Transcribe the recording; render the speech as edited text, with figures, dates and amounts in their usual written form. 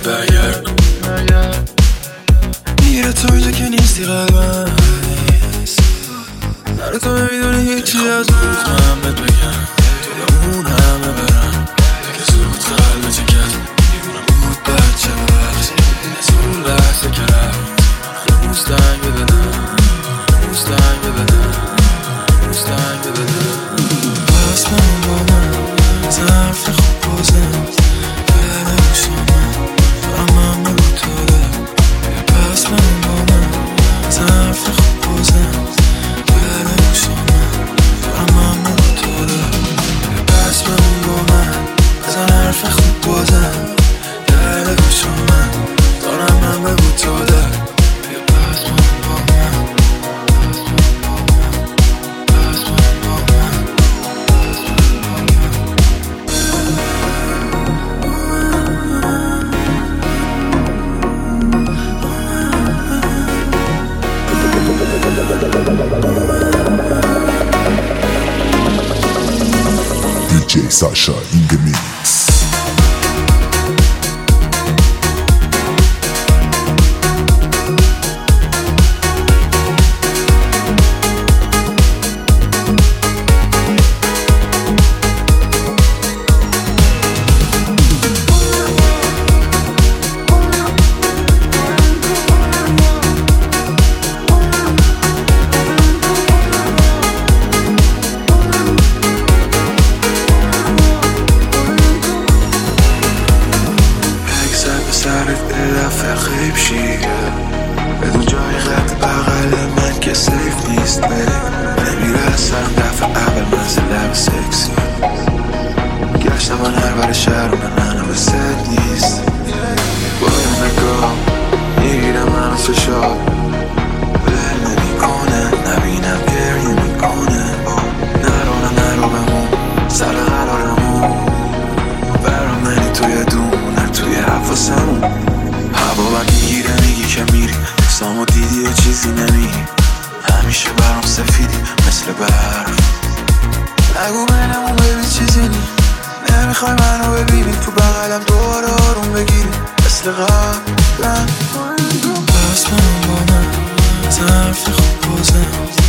برگرد میره توی که نیستی قلبم نره تو نمیدونی هیچی از من بهت بگم توی اون همه برم دیگه زود قلب چکت دیوونم بود بچه ببخش از اون لحظه که رفت موستنگ بدنم موستنگ بدنم موستنگ بدنم پس من با من ظرف خوب بازم بله باشم من بگو تو ده پس من با من ظرف خوب بازم بله باشم من بگو تو ده پس من با من ظرف خوب بازم بله باشم من بگو تو ده DJ Sasha in the mix. غیب شی بدون جای خط بغل من که سیف نیست نمیرسم دفعه اول منزل لب سکسی گشتم من هر بر شهر من به ست نیست با یه نگاه میگیرم منو فشار بل نمیکنه نبینم گریه میکنه نرو بمون سر قرارمون برام منی توی دونم توی حفظمون هوا بر میگیره میگی که میری اقسامو دیدی یه چیزی نمیگی همیشه برام سفیدی مثل برف نگو بینمون ببین چیزی نی نمیخوای منو ببینی تو بغلم دوباره آروم بگیری مثل قبلم پس من با من ظرف خوب بازم